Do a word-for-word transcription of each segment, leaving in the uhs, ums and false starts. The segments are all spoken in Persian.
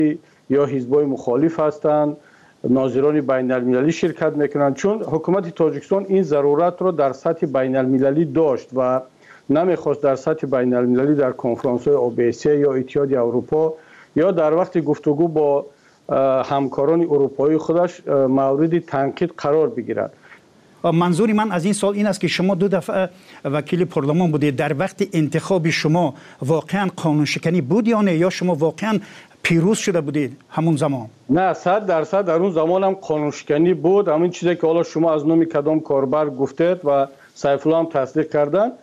یا حزب‌های مخالف هستند، ناظران بین المللی شرکت میکنند، چون حکومت تاجیکستان این ضرورت رو در سطح بین المللی داشت و نمیخواست در سطح بین المللی در کنفرانس های اوبیسی یا اتحادیه اروپا یا در وقت گفتگو با همکاران اروپایی خودش مورد تنقید قرار بگیرد. منظور من از این سال این است که شما دو دفعه وکیل پارلمان بودید، در وقت انتخاب شما واقعا قانون شکنی بود یا نه، یا شما واقعا پیروز شده بودید همون زمان؟ نه، صد درصد در اون زمان هم قانون شکنی بود. همین چیزی که حالا شما از نام کدام کاربر گفتید و سیف الله هم تصدیق کردن،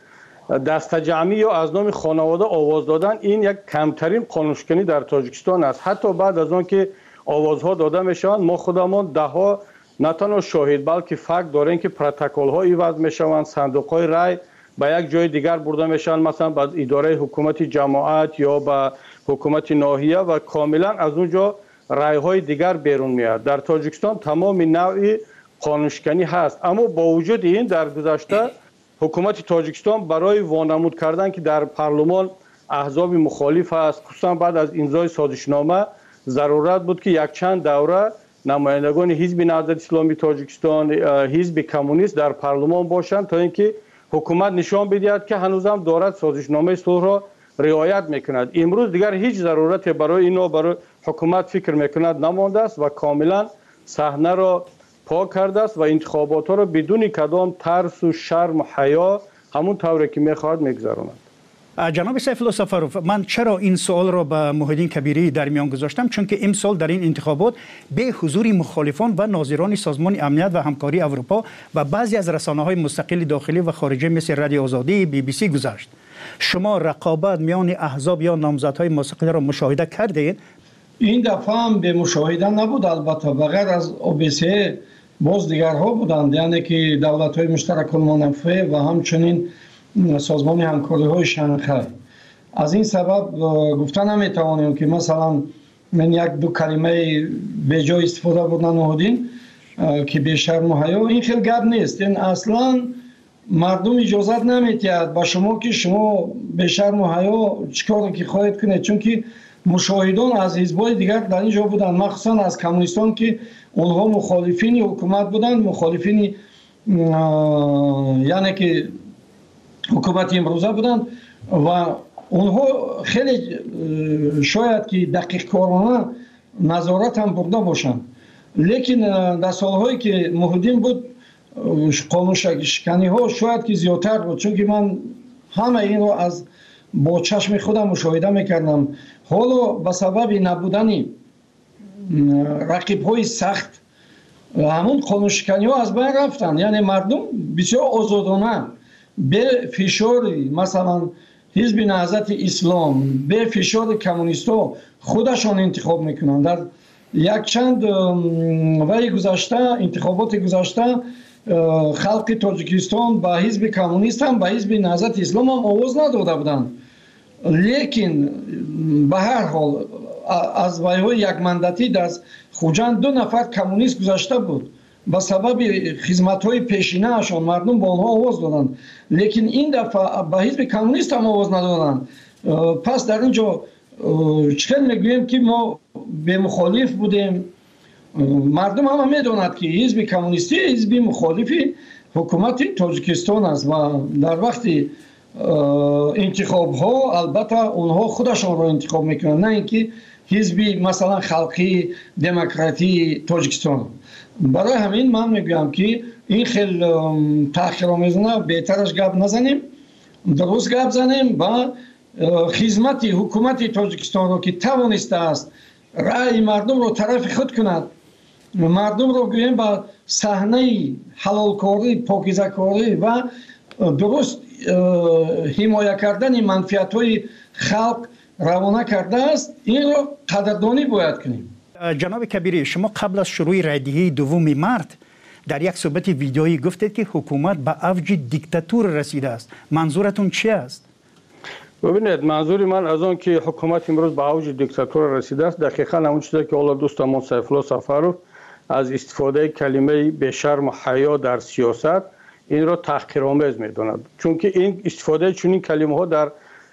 دستجمعی یا از نام خانواده آواز دادن این یک کمترین قانون شکنی در تاجیکستان است. حتی بعد از آن که آوازها داده میشوند ما خودمان ده ها نه تنها شاهد بلکه فکت داریم که پروتکل ها ایواز میشوند، صندوق های رای به یک جای دیگر برده میشن، مثلا به اداره حکومت جماعت یا به حکومت ناحیه و کاملا از اونجا رای های دیگر بیرون میاد. در تاجیکستان تمام نوع قانون شکنی هست، اما با وجود این در گذشته حکومت تاجیکستان برای وانمود کردن که در پارلمان احزاب مخالف است، خصوصا بعد از امضای سازشنامه ضرورت بود که یک چند دوره نمایندگان حزب نهضت اسلامی تاجیکستان، حزب کمونیست در پارلمان باشند تا اینکه حکومت نشان بدهد که هنوز هم دارد سازشنامه صلح را رعایت میکند. امروز دیگر هیچ ضرورت برای اینا برای حکومت فکر میکند نمانده است و کاملا صحنه را پاک کرده است و انتخابات ها را بدون کدام ترس و شرم و حیا همون طوری که میخواهد میگذراند. جناب سیف الله سفروف، من چرا این سوال را به محیدین کبیری در میان گذاشتم؟ چون که امسال در این انتخابات به حضور مخالفان و ناظران سازمان امنیت و همکاری اروپا و بعضی از رسانه‌های مستقل داخلی و خارجی مثل رادیو آزادی، بی بی سی گذشت. شما رقابت میان احزاب یا نامزدهای مستقل را مشاهده کردید؟ این دفعه هم به مشاهده نبود، البته بغیر از اوبیسی باز دیگرها بودند، یعنی که دولت‌های مشترک المنافع و همچنین سازمان همکاری های شانگهای. از این سبب گفتن نمیتوانیم که مثلا من یک دو کلمه به جای استفاده بودن نهادین که به شرم و حیا، این خیلی گپ نیست. این اصلا مردم اجازت نمیتید با شما که شما به شرم و حیا چیکار که خواهید کنید، چون که مشاهدان از حزب‌های دیگر در اینجا بودن، مخصوصا از کمونیستان که اونها مخالفین حکومت بودند، مخالفین یعنی که حکومت امروزه بودند و اونها خیلی شاید که دقیق کارانه نظارت هم برده باشند، لیکن در سالهایی که محیدین بود قانون شکنی ها شاید که زیادتر بود، چون که من همه این رو از با چشم خودم مشاهده میکردم. حالا به سبب نبودن رقیب های سخت همون قانون شکنی ها از بین رفتن، یعنی مردم بسیار آزادانه به فشار مثلا حزب نهضت اسلام، به فشار کمونیستا خودشان انتخاب میکنند. در یک چند وقت گذشته، انتخابات گذشته، خلق تاجیکستان به حزب کمونیست هم به حزب نهضت اسلام هم آواز نداده بودند، لیکن به هر حال از ویهای یک مندتی در خوجند دو نفر کمونیست گذشته بود، به سبب خدمت‌های پیشینه اشان مردم با آنها آواز دادند، لیکن این دفعه به حزب کمونیست هم آواز ندادند. پس در اینجا چطور میگوییم که ما به مخالف بودیم؟ مردم هم میداند که حزب کمونیستی حزب مخالفی حکومت تاجیکستان است و در وقت انتخاب ها البته اونها خودشان را انتخاب میکنند، نه اینکه حزب مثلا خلقی دموکراتی تاجیکستان. برای همین من میگویم که این خیلی تأخیرآمیزانه بهترش گپ نزنیم، درست گپ زنیم و خدمت حکومت تاجیکستان را که توانسته است رأی مردم را طرف خود کند، مردم را گوییم با صحنه حلال کاری، پاکیزه کاری و درست حمایت کردن منفعت های خلق روانه کرده است، این را قدردانی باید کنیم. جناب کبیری، شما قبل از شروع رایدهی دوم مارس در یک صحبت ویدیویی گفتید که حکومت به اوج دیکتاتور رسیده است. منظورتون چی است؟ ببینید، منظور من از آن که حکومت امروز به اوج دیکتاتور رسیده است دقیقاً همون چیزی که حالا دوستمون سیف الله سفروف از استفاده کلمه به شرم و حیا در سیاست این را تحقیرآمیز می‌داند، چون که این استفاده چنین کلمه ها در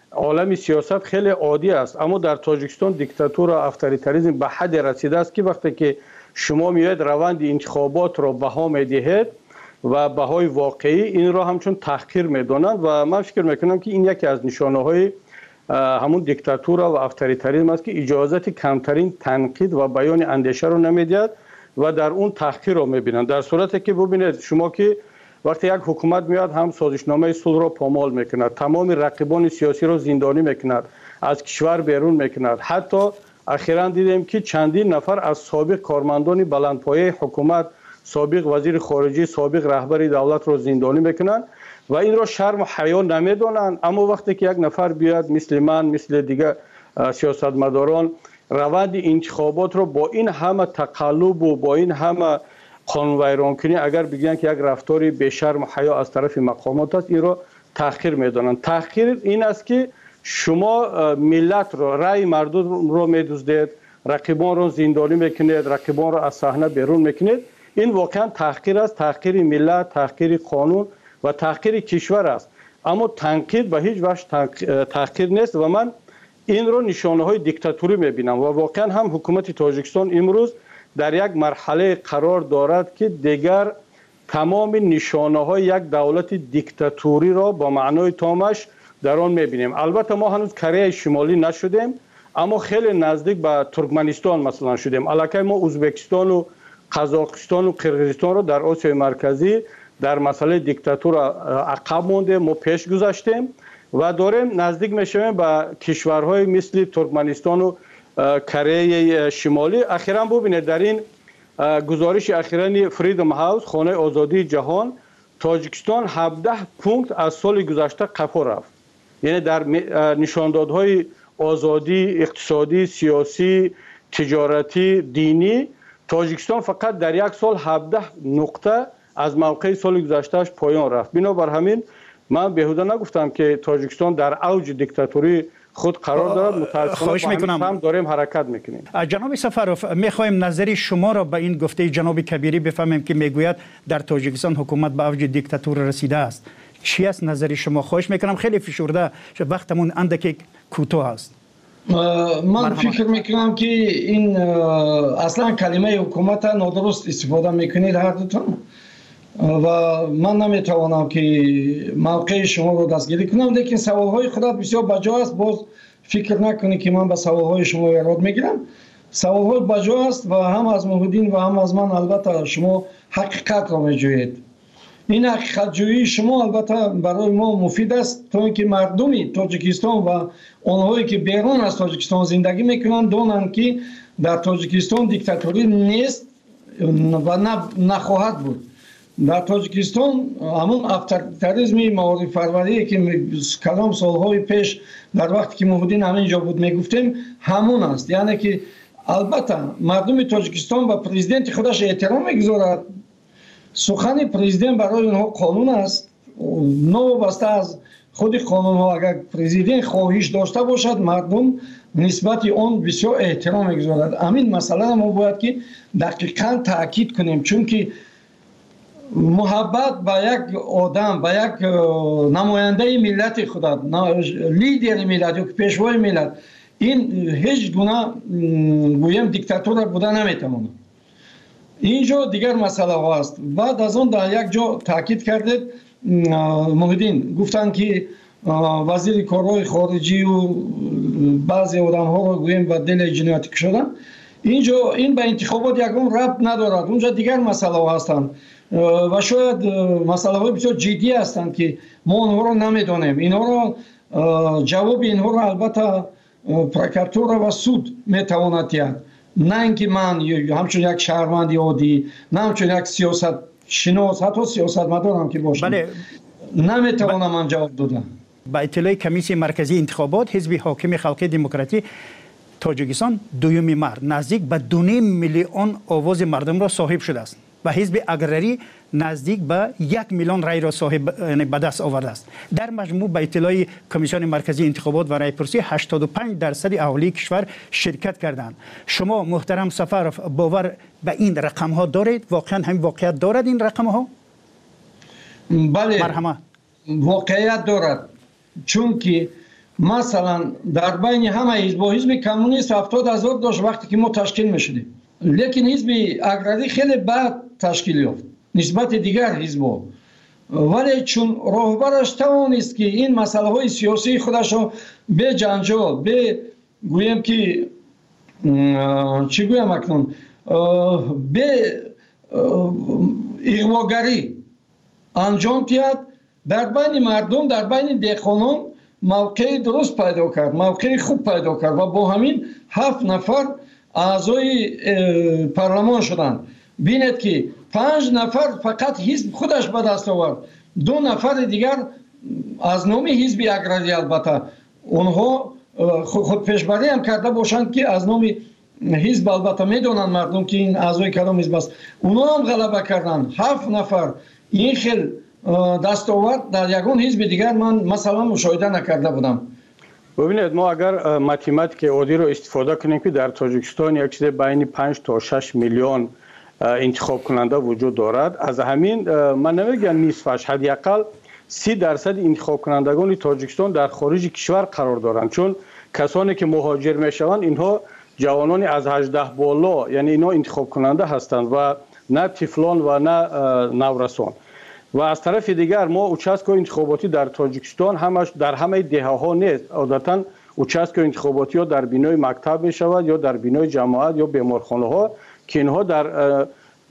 عالم سیاست خیلی عادی است، اما در تاجیکستان دیکتاتور و افطاریتاریسم به حد رسیده است که وقتی که شما میاید روند انتخابات را بها میدهید و بهای واقعی این را همچون تحقیر میدانند و من فکر میکنم که این یکی از نشانه های همون دیکتاتور و افطاریتاریسم است که اجازت کمترین تنقید و بیان اندیشه رو نمیدهد و در اون تحقیر رو میبینند. در صورتی که ببینید شما که وقتی یک حکومت میاد هم سازشنامه صلح را پامال میکند، تمام رقیبان سیاسی را زندانی میکند، از کشور بیرون میکند. حتی اخیراً دیدیم که چندین نفر از سابق کارمندان بلندپایه حکومت، سابق وزیر خارجه، سابق رهبر دولت را زندانی میکنند و این را شرم و حیا نمیدانند. اما وقتی که یک نفر بیاد مثل من، مثل دیگر سیاستمداران روند انتخابات را با این همه تقلب و با این همه قانون ویران کنی اگر بگن که یک رفتاری به شرم و حیا از طرف مقامات است، این را تحقیر میدانند. تحقیر این است که شما ملت را، رأی مردم را میدزدید، رقیبان را زندانی میکنید، رقیبان را از صحنه بیرون میکنید. این واقعا تحقیر است، تحقیر ملت، تحقیر قانون و تحقیر کشور است. اما تنقید به هیچ وجه تحقیر نیست و من این رو نشانه های دیکتاتوری میبینم و واقعا هم حکومت تاجیکستان امروز در یک مرحله قرار دارد که دیگر تمام نشانه های یک دولت دیکتاتوری را با معنای تامش در آن میبینیم. البته ما هنوز کره شمالی نشدیم، اما خیلی نزدیک به ترکمنستان مثلا شدیم. الکی ما ازبکستان و قزاقستان و قرقیزستان را در آسیای مرکزی در مسئله دیکتاتور عقب مونده، ما پیش گذاشتیم و داریم نزدیک میشویم به کشورهای مثل ترکمنستان و کره شمالی. اخیراً ببینید در این گزارش اخیراً فریدم هاوس، خانه آزادی جهان، تاجیکستان هفده پونکت از سال گذشته قفو رفت. یعنی در نشاندادهای آزادی اقتصادی، سیاسی، تجارتی، دینی، تاجیکستان فقط در یک سال هفده نقطه از موقع سال گذشتهش پایان رفت. بنابر همین من بیهوده نگفتم که تاجیکستان در اوج دیکتاتوری خود قرار دارد. متاسفانه هم داریم حرکت میکنیم. جناب سفروف، میخوایم نظری شما را به این گفته جناب کبیری بفهمیم که میگوید در تاجیکستان حکومت به اوج دیکتاتور رسیده است. چی است نظری شما؟ خواهش میکنم، خیلی فشرده وقتمون اندکی کوتاه است. من فکر میکنم که این اصلا کلمه حکومت نادرست استفاده میکنید هر دوتون و من نمیتوانم که موقع شما رو دستگیری کنم، لیکن سوالهای خودت بسیار بجا است. باز فکر نکنید که من به سوالهای شما ایراد میگیرم. سوالهای بجا است و هم از محمدین و هم از من البته شما حقیقت را میجویید. این حقیقت جویی شما البته برای ما مفید است تا اینکه مردمی تاجیکستان و آنهایی که بیرون از تاجیکستان زندگی میکنند دانند که در تاجیکستان دیکتاتوری نیست و نخواهد بود. در تاجیکستان همون افطاریتاریسم معارف پروری که کلام سالهای پیش در وقتی که محمدین همینجا بود میگفتیم همون است. یعنی که البته مردم تاجیکستان به پرزیدنت خودش احترام میگذارد. سخن پرزیدنت برای اونها قانون است. نوابسته از خود قانون ها اگر پرزیدنت خواهش داشته باشد مردم نسبت آن بسیار احترام میگذارد. همین مسئله ما باید که دقیقاً تاکید کنیم، چون که محبت به یک آدم، به یک نماینده ملت خودت، لیدر ملت یا پیشوای ملت، این هیچ گونه گویم دیکتاتور بوده نمیتونه. اینجا دیگر مسئله ها است. بعد از اون در یک جا تاکید کردید محمدین، گفتن که وزیر کارهای خارجی و بعضی آدم ها رو گویم به دل جنایتی کشیدن. اینجا این به انتخابات یکم ربط ندارد. اونجا دیگر مسئله ها هستند و شاید مسئله های بسیار جدی هستند که ما اونها رو نمیدانیم. اینها رو جواب اینها رو البته پروکراتور و سود میتواند دهد، نه اینکه من همچون یک شهروند عادی، نه همچون یک سیاست شناس، حتی سیاستمدار هم که باشم، بله. نمیتوانم من جواب دادم. با اطلاع کمیسیون مرکزی انتخابات، حزب حاکم خلق دموکراتی تاجیکستان دوم مارس نزدیک به دو میلیون آواز مردم را صاحب شده است و حزب اگرری نزدیک به یک میلیون رای را صاحب به دست آورده است. در مجموع به اطلاع کمیسیون مرکزی انتخابات و رایپرسی هشتاد و پنج درصد اهالی کشور شرکت کردند. شما محترم سفروف باور به این رقم ها دارید؟ واقعا همین واقعیت دارد این رقم ها؟ بله، مرحمه. واقعیت دارد، چون که مثلا در بین همه حزب و حزب کمونیست هفتاد هزار داشت وقتی که ما تشکیل میشدیم، لیکن حزب اگراری خیلی بعد تشکیل یافت نسبت دیگر حزب‌ها. ولی چون راهبرش توانست که این مسئله های سیاسی خودش رو به جنجال، به گویم که چی گویم اکنون، به اغواگری انجام دهد، در بین مردم، در بین دهقانان موقع درست پیدا کرد، موقع خوب پیدا کرد و با همین هفت نفر اعضای پارلمان شدند. بینید که پنج نفر فقط حزب خودش به دست آورد، دو نفر دیگر از نام حزب اگراری، البته اونها خود پیشبری هم کرده باشند که از نام حزب، البته میدونن مردم که این اعضای کدام حزب است، اونها هم غلبه کردند. هفت نفر این خیل دستاورد در یگان حزب دیگر من مثلا مشاهده نکرده بودم. ببینید ما اگر ماتماتیک عادی رو استفاده کنیم که در تاجیکستان یک چیز بین پنج تا شش میلیون انتخاب کننده وجود دارد، از همین من نمیگم نصفش، حداقل سی درصد انتخاب کنندگان تاجیکستان در خارج کشور قرار دارند، چون کسانی که مهاجر میشوند اینها جوانان از هجده بالا، یعنی اینا انتخاب کننده هستند و نه طفلان و نه نورسان. و از طرف دیگر ما اوچاسکای انتخاباتی در تاجیکستان همش در همه دهه ها نیست، عادتا اوچاسکای انتخاباتی ها در بینای مکتب می شود یا در بینای جماعت یا بیمارخانه ها که اینها در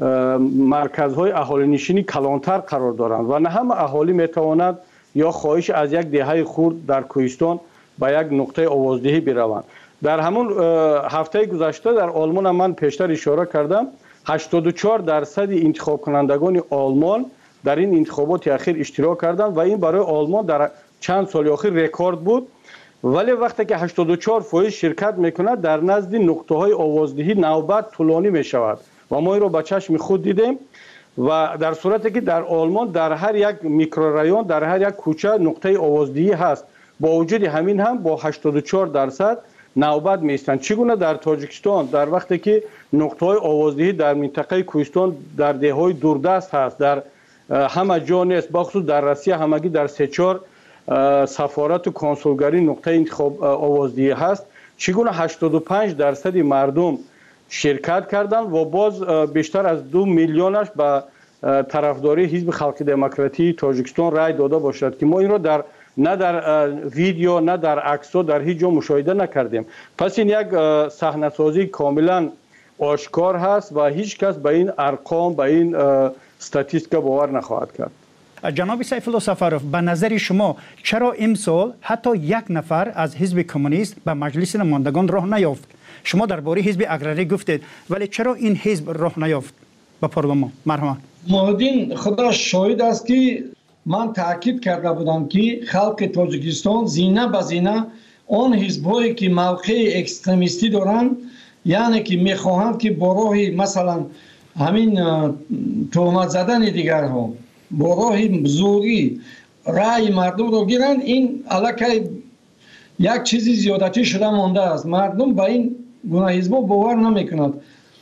مرکزهای اهالی نشینی کلانتر قرار دارند و نه همه اهالی می توانند یا خواهش از یک دهه خرد در کوهستان به یک نقطه آوازدهی بروند. در همون هفته گذشته در آلمان من پیشتر اشاره کردم، هشتاد و چهار درصد انتخاب کنندگان آلمان در این انتخابات اخیر اشتراک کردند و این برای آلمان در چند سال اخیر رکورد بود. ولی وقتی که هشتاد و چهار درصد شرکت میکند در نزد نقطه های آوازدهی نوبت طولانی میشود و ما این رو با چشم خود دیدیم. و در صورتی که در آلمان در هر یک میکرورایون، در هر یک کوچه نقطه آوازدهی هست، با وجود همین هم با هشتاد و چهار درصد نوبت میستند. چگونه در تاجیکستان در وقتی که نقطه های آوازدهی در منطقه کوهستان در دههای دوردست هست، در همه جا نیست، بخصوص در روسیه همگی در سه چهار سفارت و کنسولگری نقطه انتخاب آوازدهی هست، چگونه هشتاد و پنج درصد مردم شرکت کردند و باز بیشتر از دو میلیونش به طرفداری حزب خلق دموکراتی تاجیکستان رای داده باشد که ما این را در نه در ویدیو نه در عکس در هیچ جا مشاهده نکردیم. پس این یک صحنه سازی کاملا آشکار هست و هیچ کس به این ارقام، به این استاتیستیکا باور نخواهد کرد. جناب سیف الله سفروف، به نظر شما چرا امسال حتی یک نفر از حزب کمونیست به مجلس نمایندگان راه نیافت؟ شما درباره حزب اگراری گفتید، ولی چرا این حزب راه نیافت به پارلمان؟ مرحبا. مهدین خدا شاهد است که من تاکید کرده بودم که خلق تاجیکستان زینه به زینه آن حزب‌هایی که موقع اکستریمیستی دارند، یعنی که میخواهند که با راه مثلا همین تهمت زدن دیگرها، با راه زوری رأی مردم رو گیرند، این الکی یک چیزی زیادتی شده مانده است. مردم به این گونه حزب‌ها باور نمی‌کنند.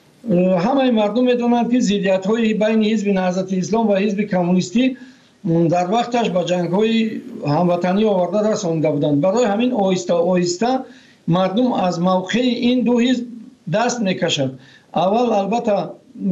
همه مردم می‌دانند که ضدیت‌های بین حزب نهضت اسلام و حزب کمونیستی در وقتش با جنگ‌های هموطنی آورده رسانده بودند. برای همین آهسته آهسته مردم از موقع این دو حزب دست می‌کشند. اول البته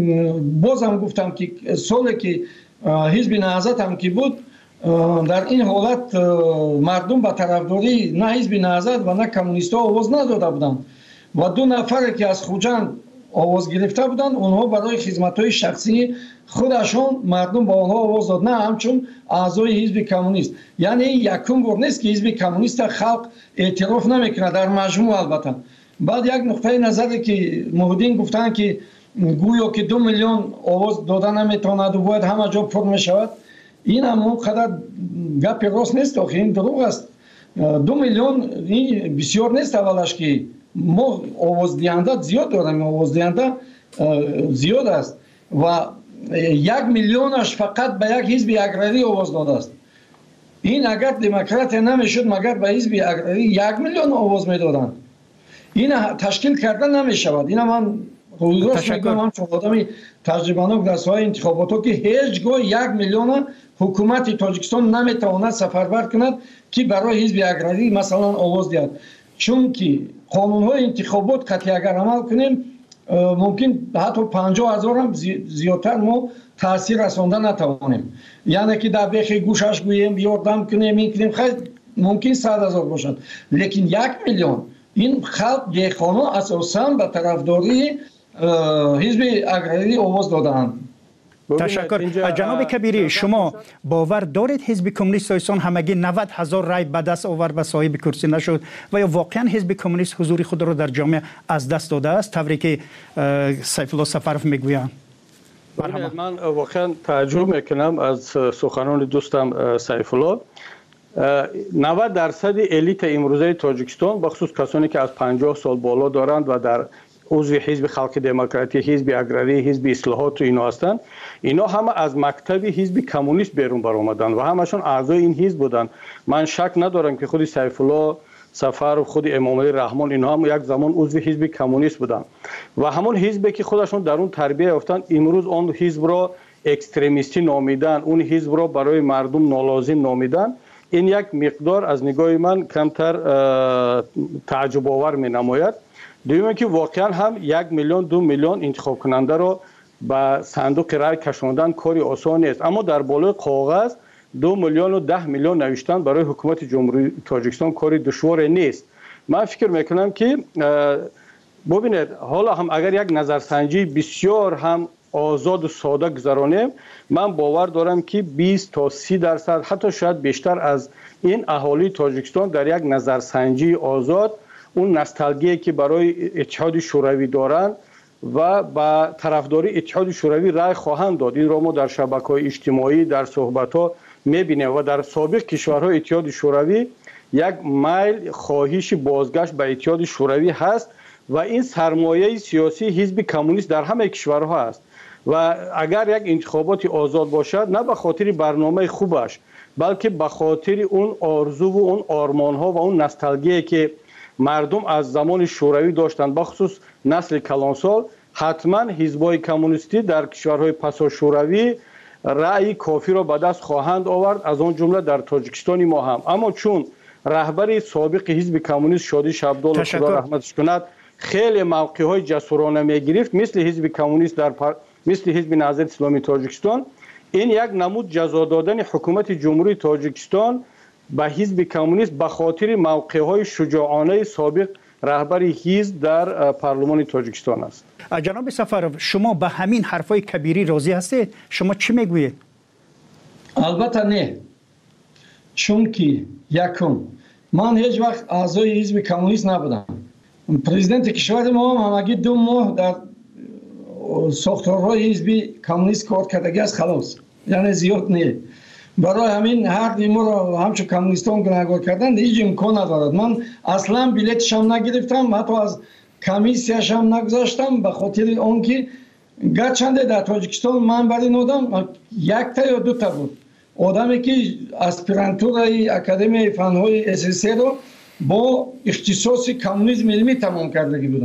بازم گفتم که سالی که حزب نهضت هم که بود، در این حالت مردم به طرفداری نه حزب نهضت و نه کمونیست‌ها آواز نداده بودند و دو نفر که از خوجند آواز گرفته بودند، اونها برای خدمت‌های شخصی خودشون مردم با اونها آواز داد، نه همچون اعضای حزب کمونیست. یعنی یکم بار نیست که حزب کمونیست خلق اعتراف نمیکنه در مجموع. البته بعد یک نقطه نظری که مهدین گفتن که گویا که دو میلیون آواز دادن نمیتواند و باید همه جا پر میشود، این هم اونقدر گپ راست نیست، آخه این دروغ است. دو میلیون این بسیار نیست. اولش که ما آواز دهنده زیاد داریم، آواز دهنده زیاد است و یک میلیونش فقط به یک حزب اگراری آواز داده است. این اگر دموکرات نمیشد مگر به حزب اگراری یک میلیون آواز میدادند. این تشکیل کردن نمیشود. این من خصوصا میگم همچون آدمی تجربه‌ناک در ساحه انتخابات که هیچگاه یک میلیون حکومت تاجیکستان نمیتواند سفربر کند که برای حزب اگراری مثلا آواز دهد، چون که قانون‌های انتخابات قطعی اگر عمل کنیم ممکن حتی پنجاه هزار هم زیادتر ما تاثیر رساندن نتوانیم، یعنی که در بیخ گوشش گوییم یاردم کنیم این کنیم خیلی ممکن صد هزار باشد، لیکن یک میلیون این خلق دیخانه اساساً به طرفداری حزب اگراری آواز دادند. تشکر. جناب کبیری، شما باور دارید حزب کمونیست ایسان همگی نود هزار رای به دست آورد و صاحب کرسی نشد و یا واقعا حزب کمونیست حضور خود را در جامعه از دست داده است طوری که سیف الله سفرف میگویند؟ من واقعا تعجب میکنم از سخنان دوستم سیف الله. نود درصد الیت امروزه تاجیکستان بخصوص کسانی که از پنجاه سال بالا دارند و در عضو حزب خلق دموکراتی، حزب اگراری، حزب اصلاحات و اینا هستند، اینا همه از مکتب حزب کمونیست بیرون برآمدند و همشون اعضای این حزب بودند. من شک ندارم که خود سیف الله سفر و خود امام علی رحمان اینا هم یک زمان عضو حزب کمونیست بودند و همون حزبی که خودشون در اون تربیت یافتند امروز اون حزب را اکستریمیستی نامیدن، اون حزب را برای مردم نالازم نامیدن. این یک مقدار از نگاه من کمتر تعجب آور می نماید. دوم که واقعا هم یک میلیون دو میلیون انتخاب کننده را به صندوق رای کشاندن کاری آسان نیست، اما در بالای کاغذ دو میلیون و ده میلیون نوشتن برای حکومت جمهوری تاجیکستان کاری دشوار نیست. من فکر میکنم که ببینید حالا هم اگر یک نظرسنجی بسیار هم آزاد و ساده گذرانیم، من باور دارم که بیست تا سی درصد حتی شاید بیشتر از این اهالی تاجیکستان در یک نظرسنجی آزاد اون نوستالژی که برای اتحاد شوروی دارند و با طرفداری اتحاد شوروی رای خواهند داد. این را ما در شبکه‌های اجتماعی در صحبت‌ها می‌بینیم و در سابق کشورهای اتحاد شوروی یک میل خواهش بازگشت به اتحاد شوروی هست و این سرمایه سیاسی حزب کمونیست در همه کشورها است و اگر یک انتخابات آزاد باشد نه به خاطر برنامه خوبش بلکه به خاطر اون آرزو و اون آرمان‌ها و اون نوستالژی که مردم از زمان شوروی داشتند، بخصوص نسل کلانسال، حتما حزب‌های کمونیستی در کشورهای پسا شوروی رأی کافی را به دست خواهند آورد، از آن جمله در تاجیکستان ما هم. اما چون رهبر سابق حزب کمونیست شادی شبدال خدا رحمتش کند خیلی موقع‌های جسورانه می‌گرفت مثل حزب کمونیست در پر... مثل حزب نهضت اسلامی تاجیکستان، این یک نمود جزا دادن حکومت جمهوری تاجیکستان به حزب کمونیست به خاطر موقع‌های شجاعانه سابق رهبر حزب در پارلمان تاجیکستان است. جناب سفرов شما به همین حرفای کبیری راضی هستید؟ شما چی میگویید؟ البته نه، چون که یکم من هیچ وقت اعضای حزب کمونیست نبودم. پرزیدنت کشور ما هم همگی دو ماه در ساختارهای حزب کمونیست کار کردگی است، خلاص، یعنی زیاد نه. برای همین هر دیمو را همچون کمونیستان گناهکار کردن هیچ امکان ندارد. من اصلا بلیتش هم نگرفتم، حتی از کمیسیش هم نگذاشتم به خاطر آنکه گرچنده در تاجیکستان من برای نودم یک تا یا دو تا بود آدمی که اسپیرانتورای اکادمی فنهای اس رو با اختصاص کمونیسم علمی تمام کردگی بودم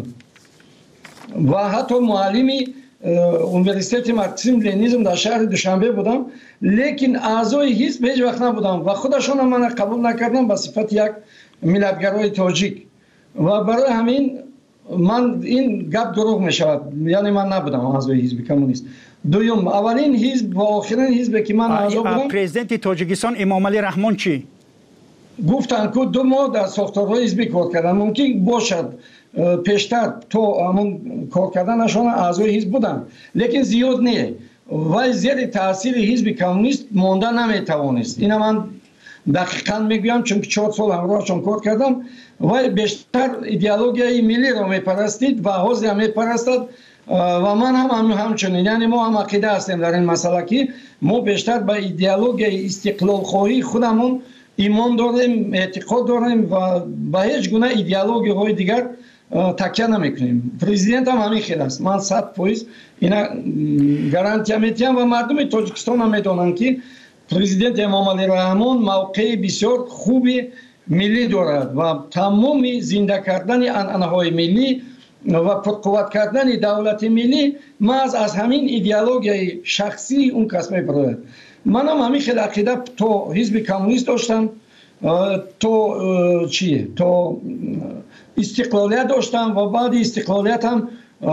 و حتی معلمی اونیورسیته مارکسیسم لنینیسم در شهر دوشنبه بودم، لیکن اعضای حزب هیچ وقت نبودم و خودشون هم من قبول نکردم به صفت یک ملتگرای تاجیک و برای همین من این گپ دروغ می شود، یعنی من نبودم اعضای حزب کمونیست. دوم، اولین حزب و آخرین حزب که من اعضا بودم پرزیدنت تاجیکستان امام علی رحمان چی گفتن که دو ماه در ساختارهای حزبی کار کردن، ممکن باشد پیشتر تو همون کار کردنشان اعضای حزب بودن لیکن زیاد نه و زیر تاثیر حزب کمونیست مانده نمیتوانست. اینا من دقیقاً میگویم چون که چهار سال همراهشان کار کردم و بیشتر ایدئولوژی ملی را میپرستید و حوزه هم میپرستد و من هم, هم همچنین، یعنی ما هم عقیده هستیم در این مسئله که ما بیشتر به ایدئولوژی استقلال خواهی خودمون ایمان داریم، اعتقاد داریم و به هیچ گونه ایدئولوژی های دیگر تکیه نمیکنیم. پرزیدنت هم همین خیلی است، من صد فیصد اینا گارانتی میدم و مردم تاجیکستان هم میدونن که پرزیدنت امام علی رحمان موقع بسیار خوبی ملی دارد و تمام زنده کردن عنعنه‌های ملی و پرقوت کردن دولت ملی محض از همین ایدئولوژی شخصی اون کس میبرد. من هم همین خیلی عقیده تو حزب کمونیست داشتم، تو چیه تو استقلالیت داشتم و بعد استقلالیت هم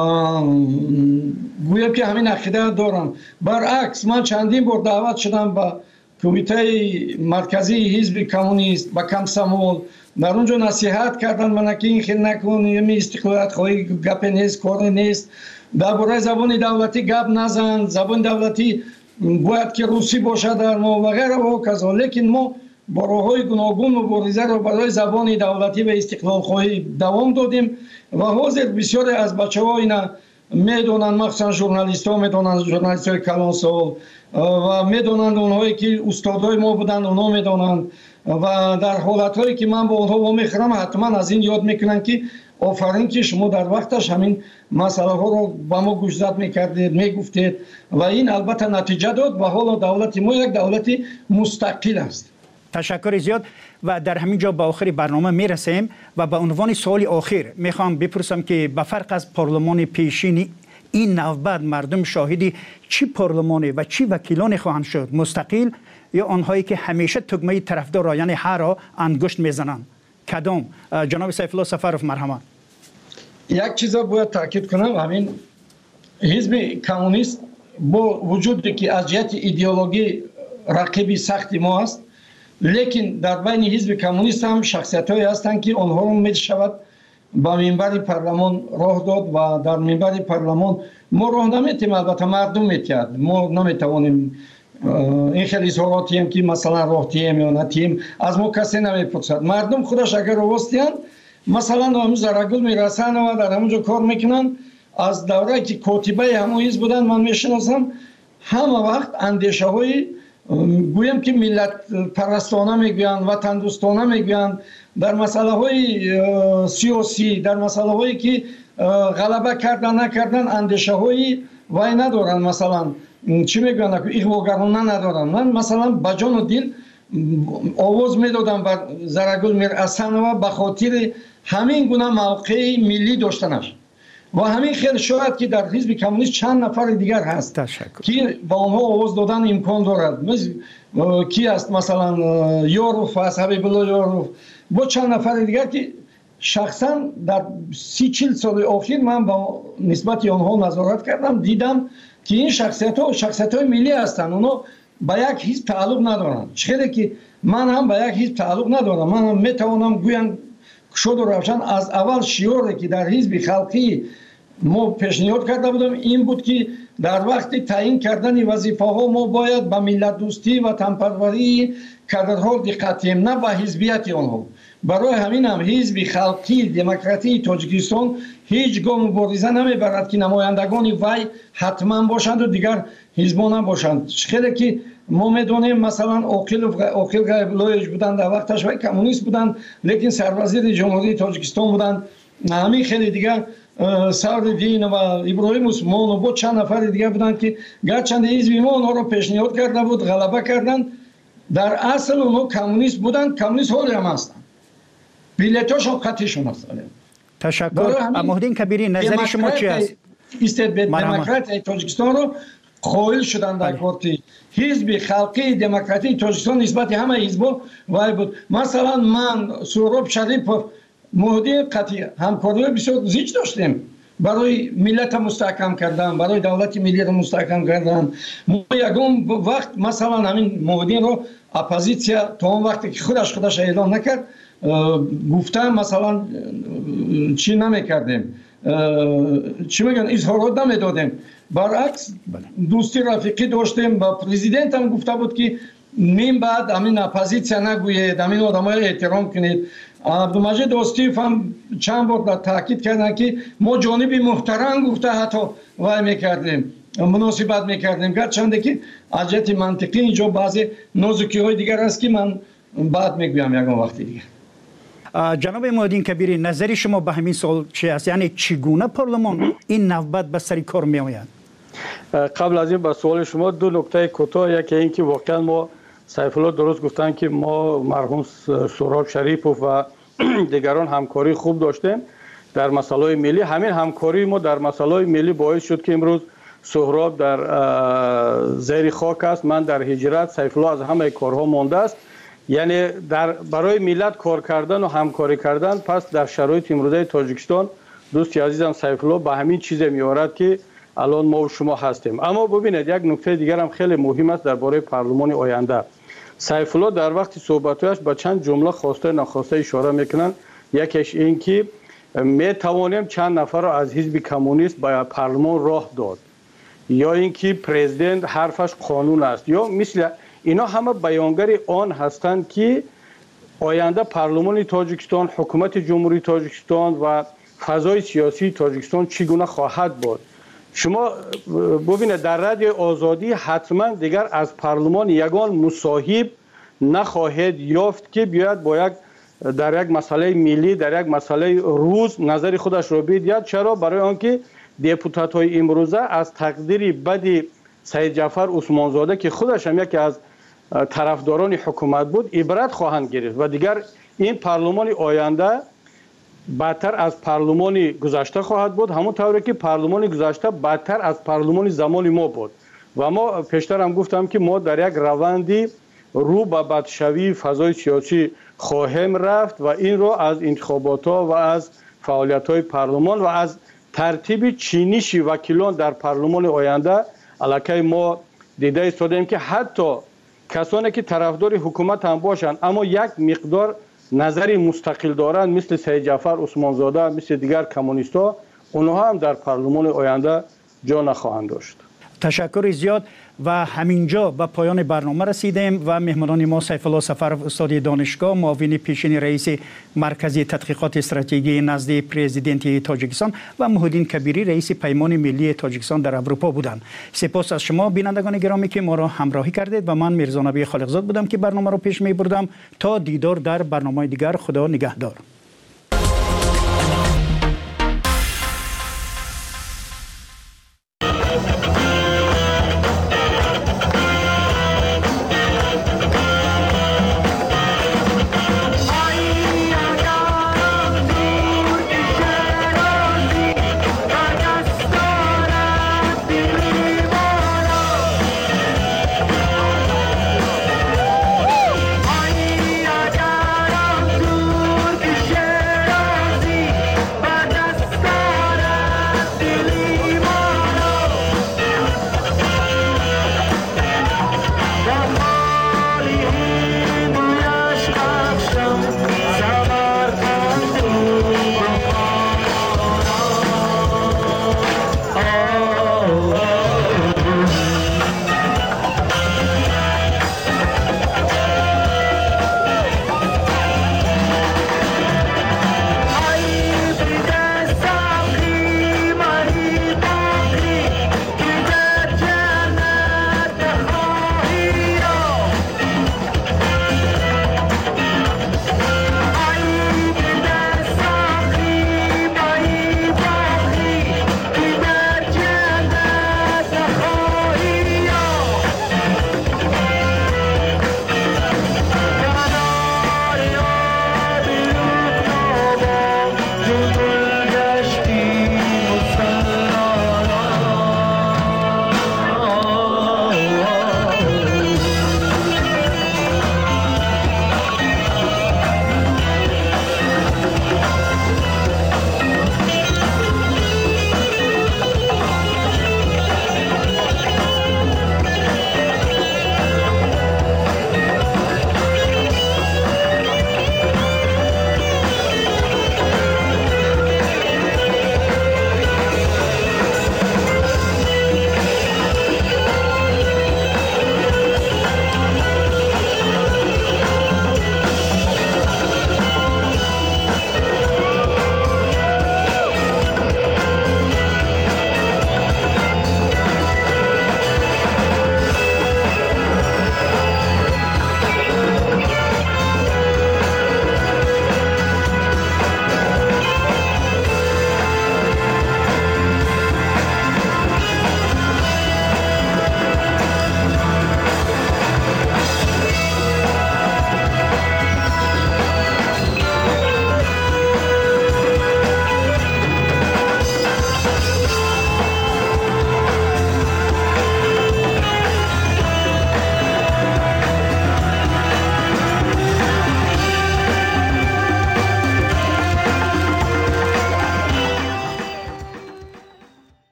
گویا که همین عقیده دارم. برعکس من چندین بار دعوت شدم به کمیته مرکزی حزب کمونیست با کمسمول، در اونجا نصیحت کردن من که این خیلی نکن، یه استقلالیت خواهی گپ نیست، کار نیست، درباره زبان دولتی گپ نزن، زبان دولتی باید که روسی باشه در ما و غیره و کذا. لیکن ما با راه‌های گوناگون مبارزه را برای زبان دولتی و استقلال خواهی دوام دادیم و حاضر بسیاری از بچه‌ها اینا میدونن، مخصوصا ژورنالیست ها میدونن، ژورنالیست های کلانسال و میدونن، اونهایی که استادای ما بودن اونا میدونن و در حالت هایی که من با اونها با میخورم حتما از این یاد میکنن که آفرین که شما در وقتش همین مسئله ها رو با ما گوشزد میکردید، میگفتید و این البته نتیجه داد و حالا دولت ما یک دولت مستقل است. تشکر زیاد و در همین جا به آخر برنامه میرسیم و به عنوان سوال آخر میخوام بپرسم که به فرق از پارلمان پیشین این نوبت مردم شاهدی چی پارلمانی و چی وکیلان خواهند شد؟ مستقل یا آنهایی که همیشه تگمه طرفدار را یعنی هر را انگشت میزنند؟ کدام؟ جناب سیف الله سفروف مرحمت. یک چیز باید تاکید کنم، همین حزب کمونیست با وجودی که از جهت ایدئولوژی رقیبی سختی ما است، لیکن در بین حزب کمونیست هم شخصیت هایی هستند که آنها رو می شود با منبر پارلمان راه داد و در منبر پارلمان ما راه نمیتیم، البته مردم میتید، ما نمیتوانیم این خیلی اظهاراتی هم که مثلا راه تیم یا نتیم از ما کسی نمیپرسد. مردم خودش اگر راستیان مثلا همون زرگل میرسن و در همونجا کار میکنن. از دوره که کاتبه همون حزب بودن من میشناسم، همه وقت اندیشه های گویم که ملت پرستانه میگویند، وطن دوستانه میگویند، در مسئله های سیاسی، در مسئله هایی که غلبه کردن نکردن اندیشه های وای ندارن، مثلا چی میگویند اغواگرانه ندارن. من مثلا با جان و دل آواز میدادم بر زرگل میرحسن و به خاطر همین گونه موقع ملی داشتنش و همین خیلی شاید که در حزب کمونیست چند نفر دیگر هست که با آنها آواز دادن امکان دارد. کی است مثلا یاروف است، حبیب الله یاروف، با چند نفر دیگر که شخصا در سی چل سال اخیر من با نسبت آنها نظارت کردم، دیدم که این شخصیت ها شخصیت های ملی هستند، اونا با یک حزب تعلق ندارند. چه که من هم با یک حزب تعلق ندارم، من هم میتوانم گویم شد و روشن از اول شیوری که در حزب خلقی ما پیشنهاد کرده بودم این بود که در وقت تعیین کردن وظیفه ها ما باید به ملت دوستی و تنپروری کادرها دقت کنیم، نه به حزبیت آنها. برای همین هم حزب خلقی دموکراتی تاجیکستان هیچ گاه مبارزه نمیبرد که نمایندگان وی حتما باشند و دیگر حزبان هم باشند. خیلی که ما میدونیم مثلا عاقل عاقل غیب‌الله بودن در وقتش و کمونیست بودن، لیکن سروزیر جمهوری تاجیکستان بودن. همین خیلی دیگر سعدالدین و ابراهیم عثمان و با چند نفر دیگر بودن که گرچند حزب ما اونها رو پیشنهاد کرده بود، غلبه کردن. در اصل اونها کمونیست بودن، کمونیست حالی هم هستن، بیلیتاش هم خطیشون هست. تشکر. مهدین کبیری نظر شما چی است؟ دموکرات تاجیکستان رو قائل شدن در کارتی حزب خلقی دموکراتی تاجیکستان نسبت همه حزبا وای بود. مثلا من سهراب شریفов مهدی قطعی همکاری بسیار زیاد داشتیم برای ملت مستحکم کردن، برای دولت ملی رو مستحکم کردن. ما یگان وقت مثلا همین مهدی رو اپوزیسیا تا اون وقتی که خودش خودش اعلام نکرد گفتم مثلا چی نمیکردیم، چی میگن اظهارات نمیدادیم، برعکس دوستی رفیقی داشتیم. با پرزیدنت هم گفته بود که من بعد همین اپوزیسیا نگویید، همین آدمای احترام کنید. عبدالمجید استیف هم چند بار تاکید کردن که ما جانب محترم گفته حتی وای میکردیم، مناسبت میکردیم، گرچند که از جهت منطقی اینجا بعضی نازکی های دیگر است که من بعد میگویم یکم وقتی دیگه. جناب مهدین کبیری نظری شما به همین سوال چی است؟ یعنی چگونه پارلمان این نوبت به سر کار می آید؟ قبل از این به سوال شما دو نکته کوتاه، یکی این که واقعا ما سیف الله درست گفتن که ما مرحوم سهراب شریفov و دیگران همکاری خوب داشتیم. در مسائل ملی. همین همکاری ما در مسائل ملی باعث شد که امروز سهراب در زیر خاک است، من در هجرت، سیف الله از همه کارها مانده است. یعنی در برای ملت کار کردن و همکاری کردن. پس در شرایط امروزه تاجیکستان دوستی عزیزم سیف الله به همین چیز میارد که الان ما و شما هستیم. اما ببینید یک نکته دیگر هم خیلی مهم است درباره پارلمان آینده. سیف الله در وقت صحبتش با چند جمله خواسته ناخواسته اشاره میکنن. یکیش این که می توانیم چند نفر را از حزب کمونیست به پارلمان راه داد، یا اینکه پرزیدنت حرفش قانون است، یا مثل اینا همه بیانگر آن هستند که آینده پارلمان تاجیکستان، حکومت جمهوری تاجیکستان و فضای سیاسی تاجیکستان چگونه خواهد بود. شما ببینید در رادیو آزادی حتما دیگر از پارلمان یگان مصاحب نخواهد یافت که بیاید با یک در یک مسئله ملی، در یک مسئله روز نظر خودش را بگوید. چرا؟ برای آنکه دپوتات های امروزه از تقدیر بد سید جعفر عثمانزاده که خودش هم یکی از طرفداران حکومت بود عبرت خواهند گرفت و دیگر این پارلمان آینده بدتر از پارلمان گذشته خواهد بود، همون طوری که پارلمان گذشته بدتر از پارلمان زمان ما بود. و ما پیشتر هم گفتم که ما در یک روندی رو به بدشوی فضای سیاسی خواهیم رفت و این رو از انتخابات ها و از فعالیت های پارلمان و از ترتیب چینش وکیلان در پارلمان آینده علاقه ما دیده ایستادیم که حتی کسانی که طرفدار حکومت هم باشند اما یک مقدار نظری مستقل دارند مثل سید جعفر عثمانزاده، مثل دیگر کمونیست‌ها، اونها هم در پارلمان آینده جا نخواهند داشت. تشکر زیاد. و همینجا به پایان برنامه رسیدیم و مهمانان ما سیف الله سفرов استاد دانشگاه، معاون پیشین رئیس مرکز تحقیقات استراتژی نزد پرزیدنت تاجیکستان و محیدین کبیری رئیس پیمان ملی تاجیکستان در اروپا بودند. سپاس از شما بینندگان گرامی که ما را همراهی کردید و من میرزا نبی خالقزاد بودم که برنامه را پیش می بردم. تا دیدار در برنامه دیگر، خدا نگهدار.